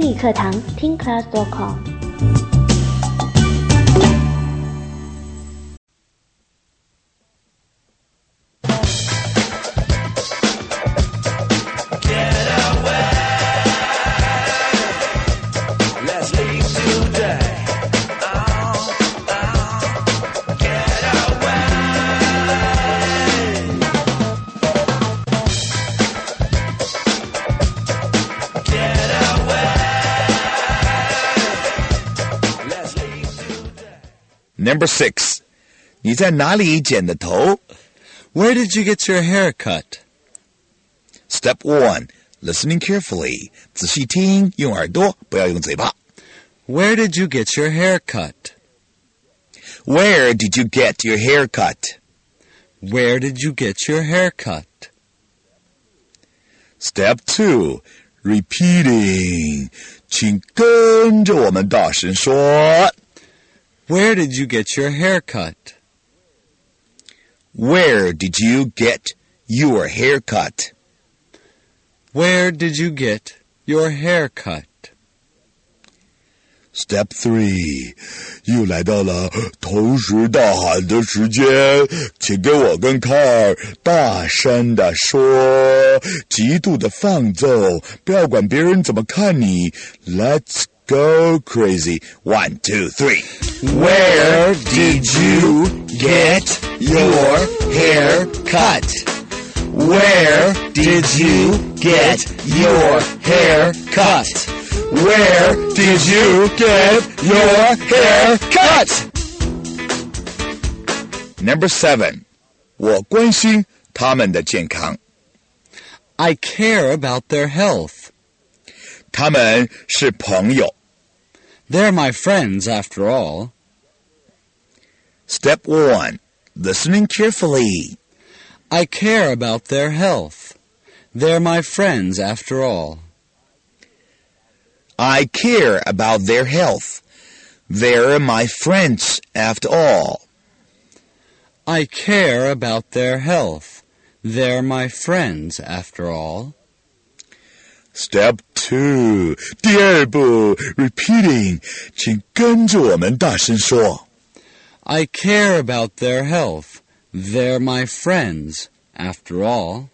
英语课堂听 class.com。 Number 6. 你在哪里剪的头？ Where did you get your hair cut? Step 1. Listening carefully. 仔细听，用耳朵，不要用嘴巴。 Where did you get your hair cut? Where did you get your hair cut? Where did you get your hair cut? Step 2. Repeating. 请跟着我们大声说。 Where did you get your hair cut? Where did you get your hair cut? Where did you get your hair cut? Step 3. 又来到了同时大喊的时间，请跟我跟凯尔大声地说，极度的放纵，不要管别人怎么看你。Let's go crazy. 1, 2, 3. Where did you get your hair cut? Where did you get your hair cut? Where did you get your hair cut? Number 7. 我关心他们的健康。 I care about their health. 他们是朋友。 They're my friends after all. Step 1. Listening carefully. I care about their health. They're my friends after all. I care about their health. They're my friends after all. I care about their health. They're my friends after all. Step 2. 第二步 Repeating. 请跟着我们大声说。 I care about their health. They're my friends after all.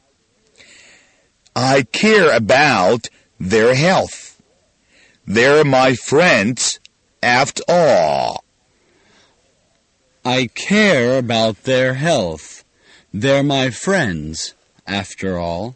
I care about their health. They're my friends after all. I care about their health. They're my friends after all.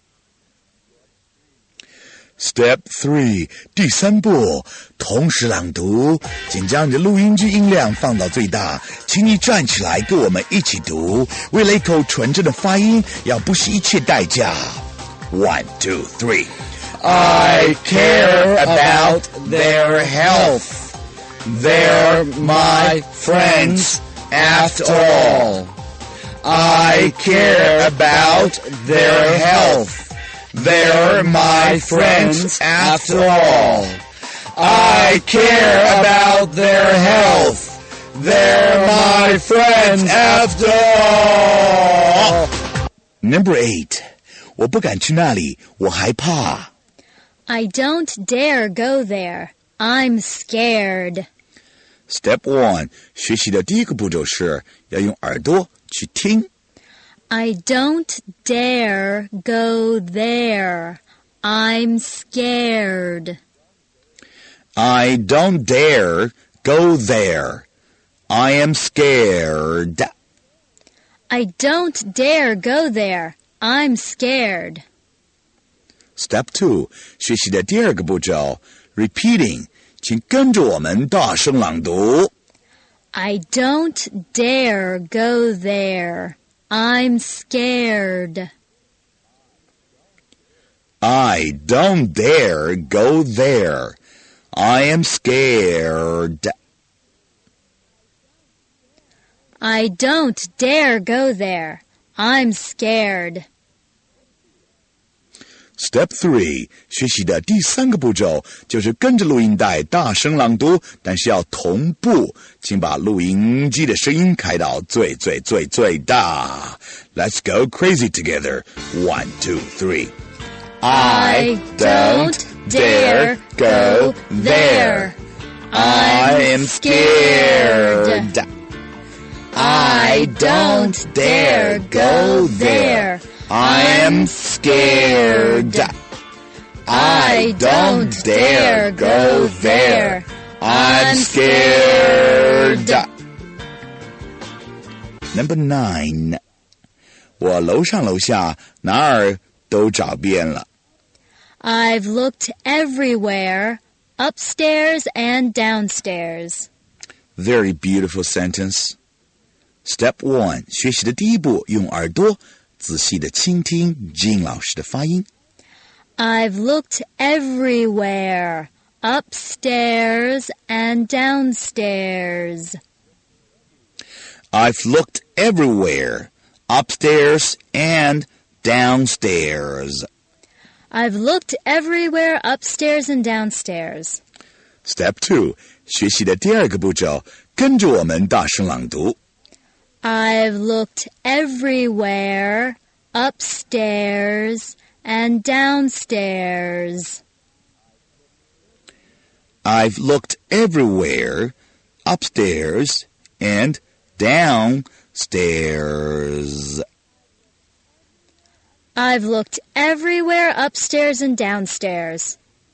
Step 3. 第三步同时朗读，请将你的录音机音量放到最大，请你站起来跟我们一起读，为了一口纯正的发音要不惜一切代价。1, 2, 3. I care about their health. They're my friends after all. I care about their health. They're my friends after all. I care about their health. They're my friends after all. Number 8. 我不敢去那里，我害怕。 I don't dare go there. I'm scared. Step 1. 学习的第一个步骤是要用耳朵去听。 I don't dare go there. I'm scared. I don't dare go there. I am scared. I don't dare go there. I'm scared. Step 2. 学习的第二个步骤 Repeating. 请跟着我们大声朗读。 I don't dare go there. I'm scared. I don't dare go there. I am scared. I don't dare go there. I'm scared. Step 3. 学习的第三个步骤就是跟着录音带大声朗读，但是要同步，请把录音机的声音开到最大。Let's go crazy together. 1, 2, 3. I don't dare go there. I am scared. I don't dare go there. I am scared. I don't dare go there. I'm scared. Number 9. 我楼上楼下哪儿都找遍了。 I've looked everywhere, upstairs and downstairs. Very beautiful sentence. Step 1. 学习的第一步，用耳朵仔细地倾听 Jean 老师的发音。 I've looked everywhere, upstairs and downstairs. I've looked everywhere, upstairs and downstairs. I've looked everywhere, upstairs and downstairs. Step 2. 学习的第二个步骤，跟着我们大声朗读。 I've looked everywhere, upstairs and downstairs. I've looked everywhere, upstairs and downstairs. I've looked everywhere, upstairs and downstairs.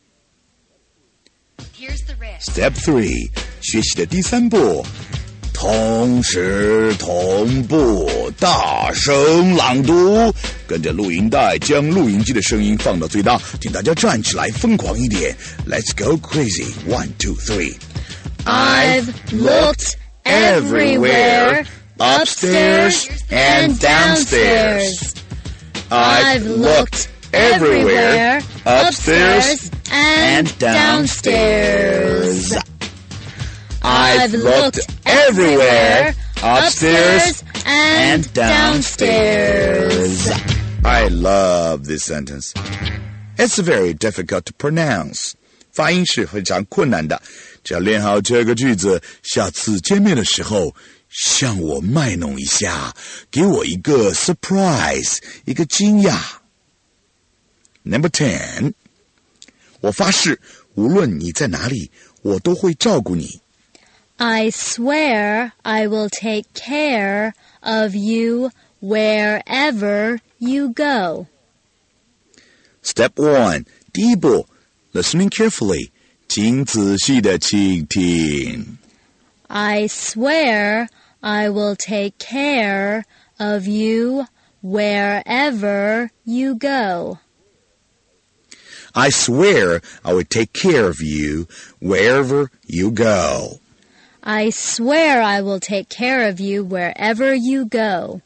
Here's the risk. Step 3. 学习的第三步，同时同步大声朗读，跟着录音带将录音机的声音放到最大，请大家站起来疯狂一点。Let's go crazy. 1, 2, 3. I've looked everywhere, upstairs and downstairs. I've looked everywhere, upstairs and downstairs. I've looked everywhere, upstairs and downstairs. I love this sentence. It's very difficult to pronounce. 发音是非常困难的。只要练好这个句子，下次见面的时候，向我卖弄一下，给我一个 surprise， 一个惊讶。Number 10. 我发誓，无论你在哪里，我都会照顾你。 I swear I will take care of you wherever you go. Step 1. 第一步 Listening carefully. 请仔细的倾听。 I swear I will take care of you wherever you go. I swear I will take care of you wherever you go. I swear I will take care of you wherever you go.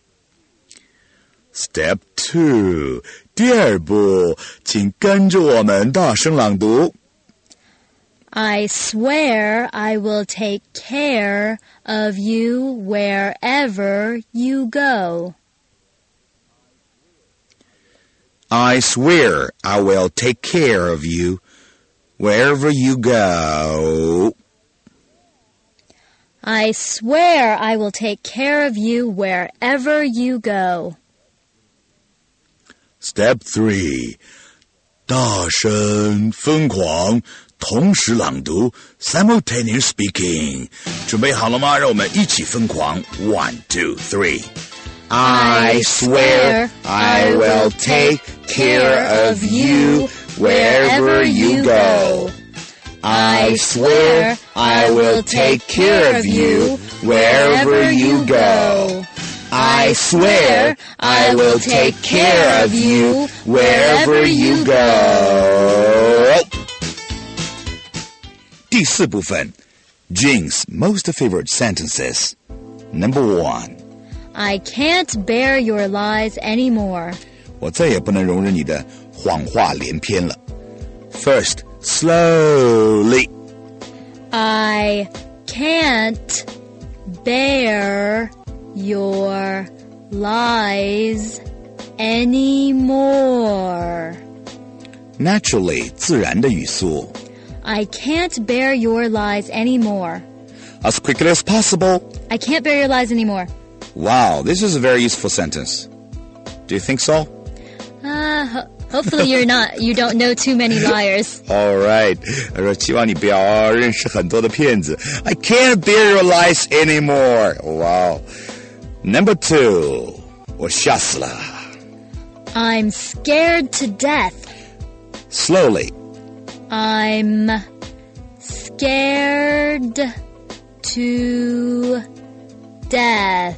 Step 2. 第二步，请跟着我们大声朗读。 I swear I will take care of you wherever you go. I swear I will take care of you wherever you go. I swear I will take care of you wherever you go. Step 3. 大声疯狂同时朗读 simultaneous speaking. 准备好了吗？让我们一起疯狂 1, 2, 3. I swear I will take care of you wherever you go. I swear I will take care of you wherever you go. I swear I will take care of you wherever you go. 第四部分 Jean's most favorite sentences. Number 1. I can't bear your lies anymore. 我再也不能容忍你的谎话连篇了。First, slowly. I can't bear your lies anymore. Naturally, 自然的语速。 I can't bear your lies anymore. As quickly as possible. I can't bear your lies anymore. Wow, this is a very useful sentence. Do you think so? Hopefully you don't know too many liars. All right. 他说希望你不要认识很多的骗子。I can't bear your lies anymore. Wow. Number 2. 我吓死了。 I'm scared to death. Slowly. I'm scared to death.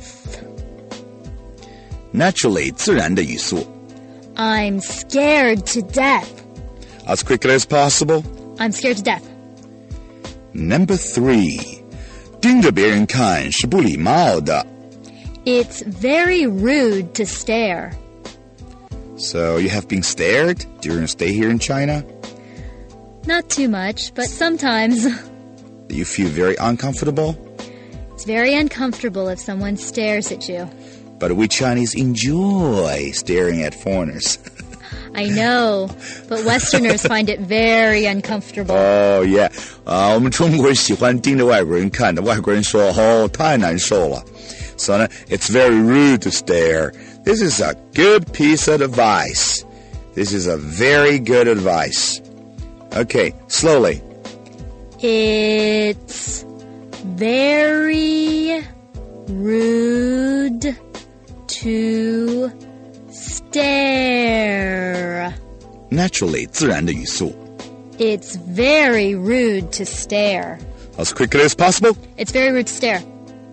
Naturally, 自然的语速。 I'm scared to death. As quickly as possible. I'm scared to death. Number 3. 盯着别人看是不礼貌的。 It's very rude to stare. So you have been stared during your stay here in China? Not too much, but sometimes. Do you feel very uncomfortable? It's very uncomfortable if someone stares at you. But we Chinese enjoy staring at foreigners. I know, but Westerners find it very uncomfortable. Oh, yeah. 我们中国人喜欢盯着外国人看的，外国人说太难受了。So it's very rude to stare. This is a good piece of advice. This is a very good advice. Okay, slowly. It's very rude to stare. Naturally, 自然的语速。 It's very rude to stare. As quickly as possible. It's very rude to stare.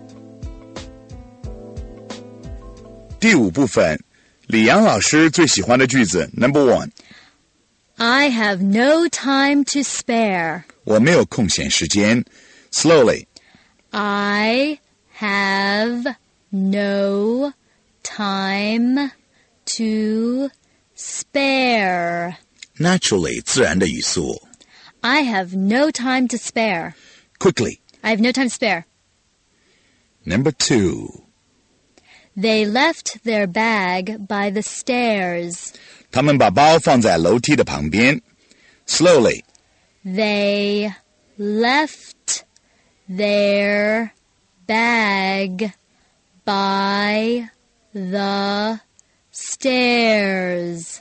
第5部分，李阳老师最喜欢的句子 Number 1. I have no time to spare. 我没有空闲时间。Slowly. I have no time to spare. Naturally, 自然的语速。 I have no time to spare. Quickly. I have no time to spare. Number 2. They left their bag by the stairs. 他们把包放在楼梯的旁边。Slowly. They left their bag by the stairs.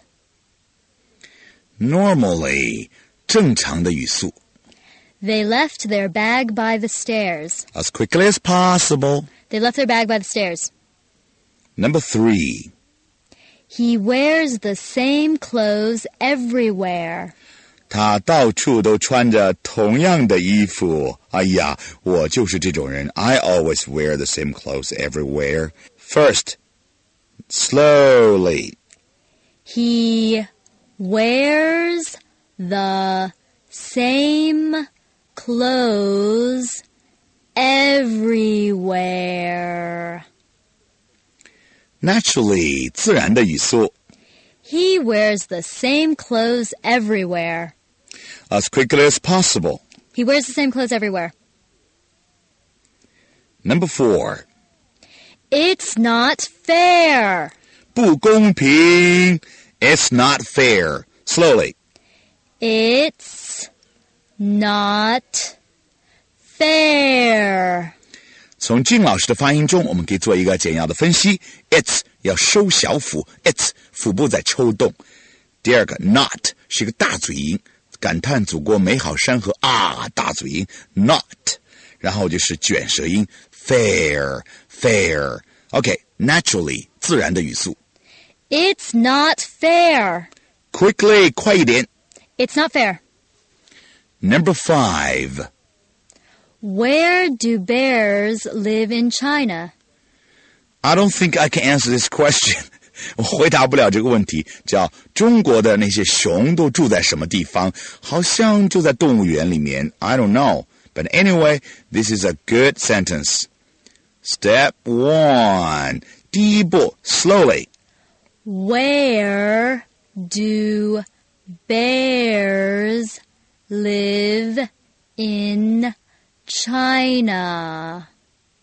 Normally, 正常的语速。 They left their bag by the stairs. As quickly as possible. They left their bag by the stairs. Number 3. He wears the same clothes everywhere. 他到处都穿着同样的衣服。哎呀，我就是这种人。I always wear the same clothes everywhere. First, slowly. He wears the same clothes everywhere. Naturally, 自然的语速。 He wears the same clothes everywhere. As quickly as possible. He wears the same clothes everywhere. Number 4. It's not fair. 不公平。It's not fair. Slowly. It's not fair. 从金老师的发音中，我们可以做一个简要的分析。It's 要收小腹 ，It's 腹部在抽动。第二个 not 是一个大嘴音，感叹祖国美好山河啊，大嘴音 not， 然后就是卷舌音 fair。Naturally 自然的语速。 It's not fair. Quickly 快一点。 It's not fair. Number 5. Where do bears live in China? I don't think I can answer this question. 我回答不了这个问题。叫中国的那些熊都住在什么地方？好像就在动物园里面。I don't know. But anyway, this is a good sentence. Step 1. 第一步 slowly. Where do bears live in China?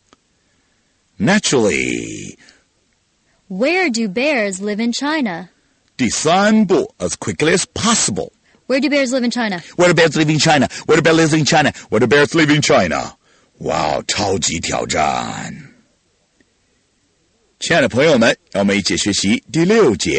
Naturally. Where do bears live in China? 第三步 as quickly as possible. Where do bears live in China? Where do bears live in China? Where do bears live in China? Where do bears live in China? 哇，超级挑战！亲爱的朋友们，让我们一起学习第6节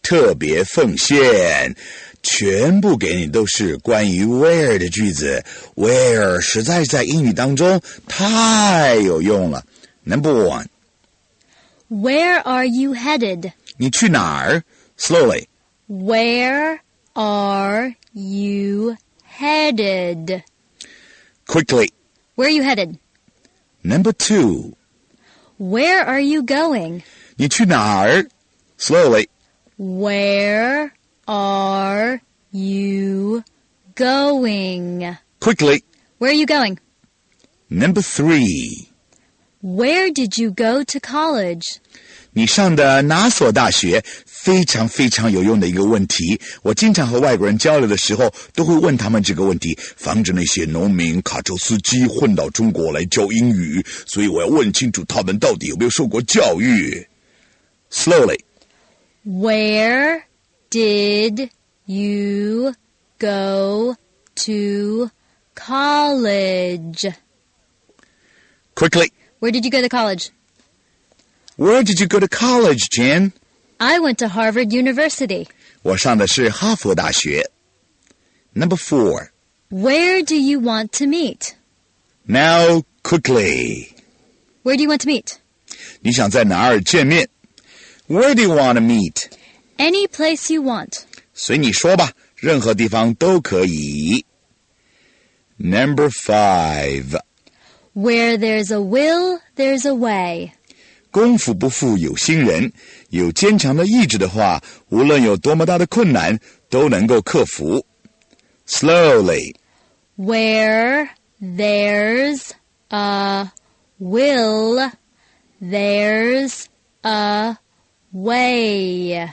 特别奉献。全部给你都是关于 where 的句子 ，where 实在在英语当中太有用了。Number 1 Where are you headed? 你去哪儿 ？Slowly Where are you headed? Quickly Where are you headed? Number 2 Where are you going? 你去哪儿 ？Slowly Where are you going? Quickly Where are you going? Number 3 Where did you go to college? 你上的哪所大学？非常非常有用的一个问题，我经常和外国人交流的时候都会问他们这个问题，防止那些农民、卡车司机混到中国来教英语，所以我要问清楚他们到底有没有受过教育。Slowly Where did you go to college? Quickly Where did you go to college? Where did you go to college, Jen? I went to Harvard University. 我上的是哈佛大学。Number 4 Where do you want to meet? Now quickly Where do you want to meet? 你想在哪儿见面 Where do you want to meet? Any place you want. 随你说吧，任何地方都可以。Number 5 Where there's a will, there's a way. 功夫不负有心人，有坚强的意志的话，无论有多么大的困难，都能够克服。Slowly Where there's a will, there's a way.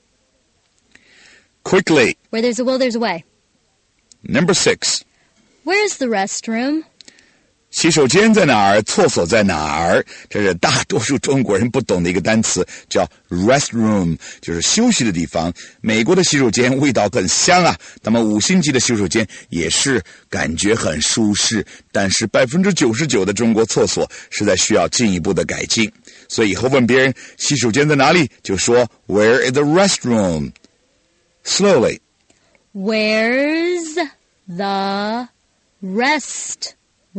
Quickly Where there's a will, there's a way. Number 6 Where's the restroom? 洗手间在哪儿？厕所在哪儿？这是大多数中国人不懂的一个单词，叫 restroom， 就是休息的地方。美国的洗手间味道很香啊，他们5星级的洗手间也是感觉很舒适，但是 99% 的中国厕所实在需要进一步的改进。所以以后问别人洗手间在哪里，就说 Where is the restroom? Slowly Where's the restroom?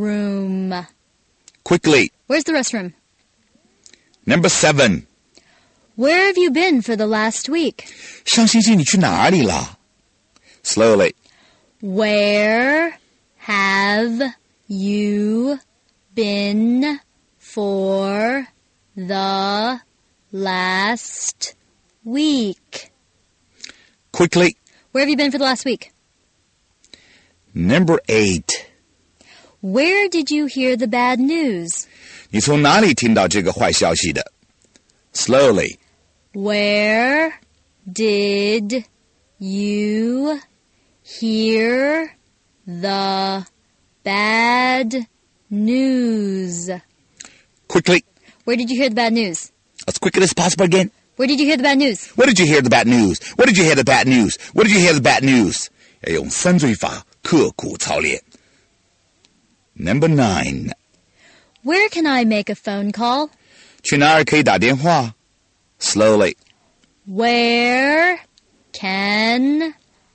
Quickly Where's the restroom? Number 7 Where have you been for the last week? 上星期你去哪里了 Slowly Where have you been for the last week? Quickly Where have you been for the last week? Number 8 Where did you hear the bad news? 你从哪里听到这个坏消息的 Slowly Where did you hear the bad news? Quickly Where did you hear the bad news? As quickly as possible again Where did you hear the bad news? What did you hear the bad news? What did you hear the bad news? What did you hear the bad news? 要用3罪法刻苦操练。Number 9 Where can I make a phone call? 去哪儿可以打电话 Slowly Where can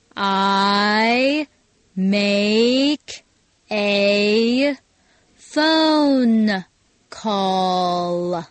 I make a phone call?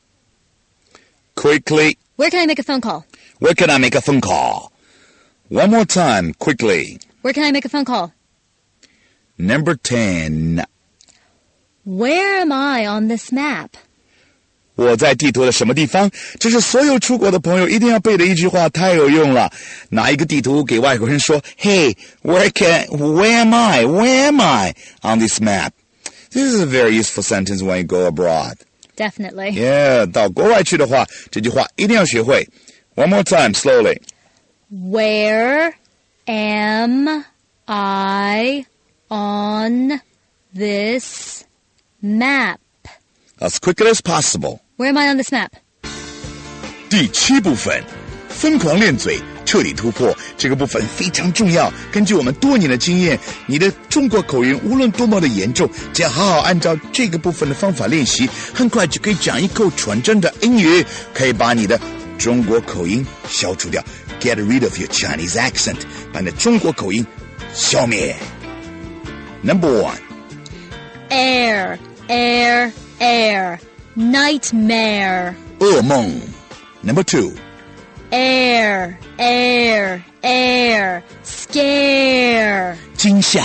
Quickly Where can I make a phone call? Where can I make a phone call? One more time, quickly. Where can I make a phone call? Number 10. Where am I on this map? 我在地图的什么地方？这是所有出国的朋友一定要背的一句话，太有用了。拿一个地图给外国人说 Hey, where am I? Where am I on this map? This is a very useful sentence when you go abroad. Definitely. Yeah, 到国外去的话，这句话一定要学会。One more time, slowly. Where am I on this map? As quickly as possible. Where am I on this map? 第7部分，疯狂练嘴，彻底突破。这个部分非常重要。根据我们多年的经验，你的中国口音无论多么的严重，只要好好按照这个部分的方法练习，很快就可以讲一口纯正的英语，可以把你的中国口音消除掉。 Get rid of your Chinese accent. 把你的中国口音消灭。Number 1. Air, air, air. Nightmare. 噩梦。Number 2. Air, air, air. Scare. 惊吓。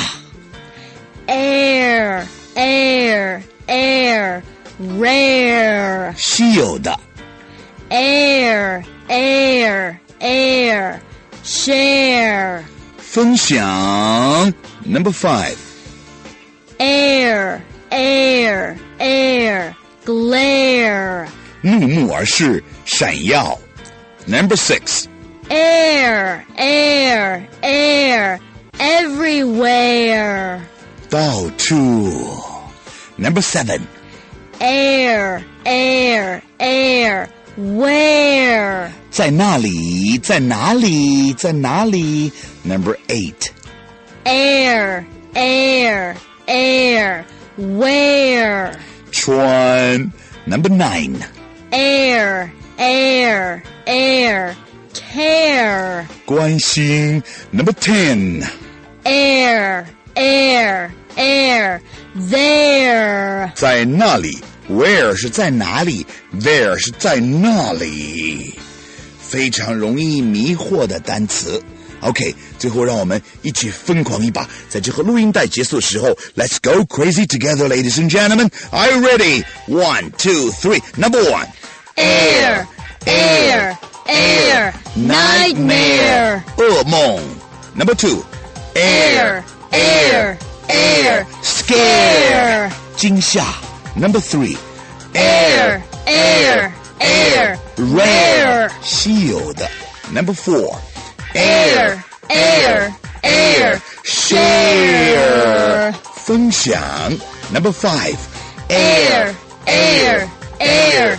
Air, air, air. Rare. 稀有的。 Air, air, air. Share. 分享。Number 5. Air, air, air. Glare. 怒目而视，闪耀。Number 6. Air, air, air. Everywhere. 到处。Number 7. Air, air, air. Where? 在那里，在哪里，在哪里。Number 8. Air, air, air. Where? 穿。Number 9. Air, air, air. Care. 关心。Number 10. Air, air, air. There. 在那里。Where 是在哪里 ，There 是在那里，非常容易迷惑的单词。OK， 最后让我们一起疯狂一把，在这个录音带结束的时候 ，Let's go crazy together, ladies and gentlemen. Are you ready? 1, 2, 3. Number 1. Air, air, air. Nightmare. 噩梦。Number 2. Air, air, air. Scare. 惊吓。Number 3. Air, air, air. Rare. 稀有的。Number 4. Air, air, air. Share. 分享。Number 5. Air, air, air.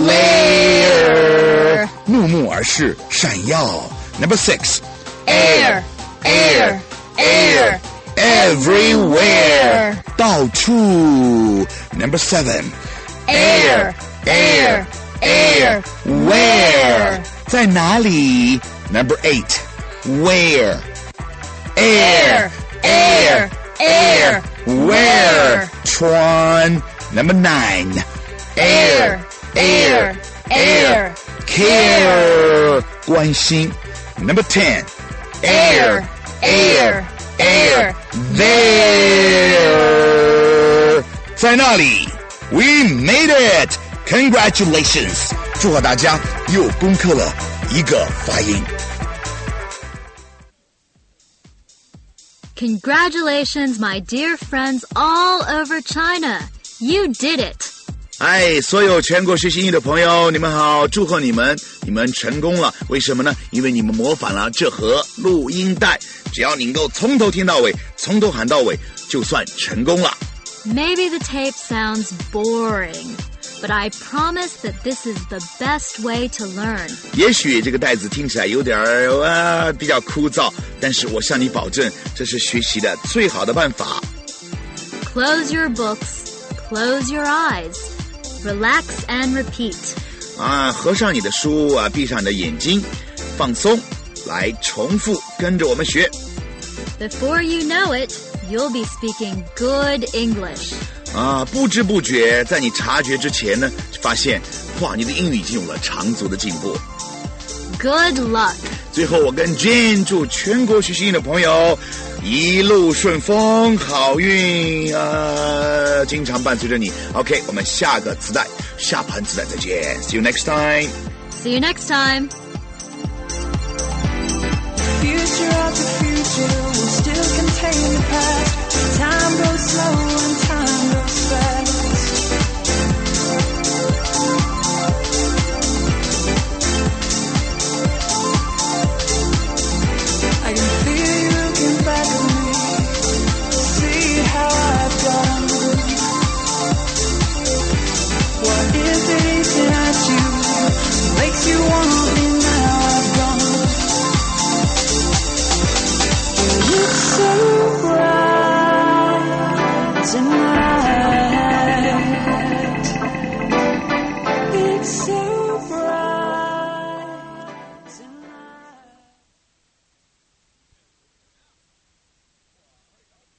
Glare. 怒目而视，闪耀。Number 6. Air, air, air. Everywhere. 到处。Number 7. Air, air, air. Where? 在哪里 Number 8. Where? Air, air, air. Where? 穿 Number 9. Air, air, air. Care. 关心 Number 10. Air, air, air. There. 在那里 We made it. Congratulations. 祝贺大家又攻克了一个发音。 Congratulations, my dear friends all over China. You did it. 所有全国学习英语的朋友，你们好，祝贺你们，你们成功了。为什么呢？因为你们模仿了这盒录音带，只要你能够从头听到尾，从头喊到尾，就算成功了。 Maybe the tape sounds boring, but I promise that this is the best way to learn. 也许这个带子听起来有点比较枯燥，但是我向你保证，这是学习的最好的办法。 Close your books, close your eyes, relax and repeat. 合上你的书闭上你的眼睛，放松，来重复跟着我们学。 Before you know it, you'll be speaking good English. 不知不觉，在你察觉之前呢，发现你的英语已经有了长足的进步。 Good luck. 最后，我跟 Jane 祝全国学习英语的朋友一路顺风，好运经常伴随着你。OK， 我们下盘磁带再见。See you next time. See you next time. Future of the future will still contain the past.